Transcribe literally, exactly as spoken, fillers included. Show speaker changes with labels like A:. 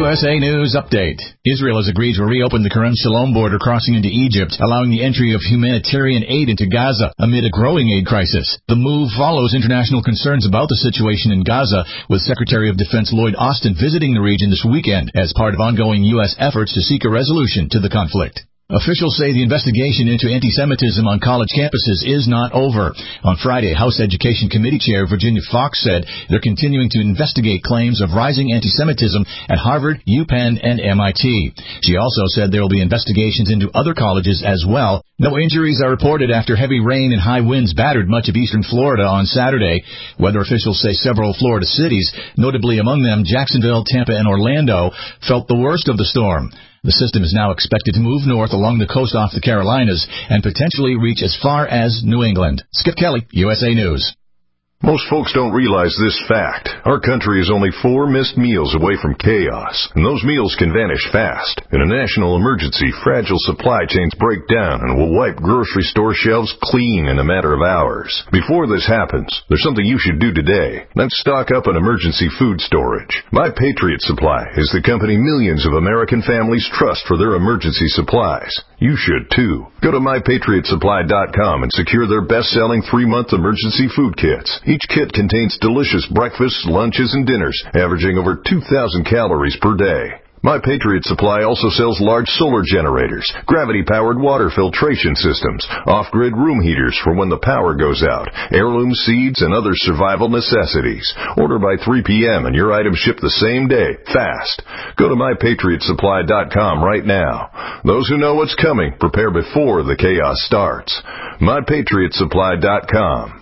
A: U S A News Update. Israel has agreed to reopen the Kerem Shalom border crossing into Egypt, allowing the entry of humanitarian aid into Gaza amid a growing aid crisis. The move follows international concerns about the situation in Gaza, with Secretary of Defense Lloyd Austin visiting the region this weekend as part of ongoing U S efforts to seek a resolution to the conflict. Officials say the investigation into anti-Semitism on college campuses is not over. On Friday, House Education Committee Chair Virginia Fox said they're continuing to investigate claims of rising anti-Semitism at Harvard, UPenn, and M I T. She also said there will be investigations into other colleges as well. No injuries are reported after heavy rain and high winds battered much of eastern Florida on Saturday. Weather officials say several Florida cities, notably among them Jacksonville, Tampa, and Orlando, felt the worst of the storm. The system is now expected to move north along the coast off the Carolinas and potentially reach as far as New England. Skip Kelly, U S A News.
B: Most folks don't realize this fact. Our country is only four missed meals away from chaos, and those meals can vanish fast. In a national emergency, fragile supply chains break down and will wipe grocery store shelves clean in a matter of hours. Before this happens, there's something you should do today. That's stock up on emergency food storage. My Patriot Supply is the company millions of American families trust for their emergency supplies. You should too. Go to my patriot supply dot com and secure their best-selling three-month emergency food kits. Each kit contains delicious breakfasts, lunches, and dinners, averaging over two thousand calories per day. My Patriot Supply also sells large solar generators, gravity-powered water filtration systems, off-grid room heaters for when the power goes out, heirloom seeds, and other survival necessities. Order by three p.m. and your items ship the same day, fast. Go to my patriot supply dot com right now. Those who know what's coming prepare before the chaos starts. my patriot supply dot com.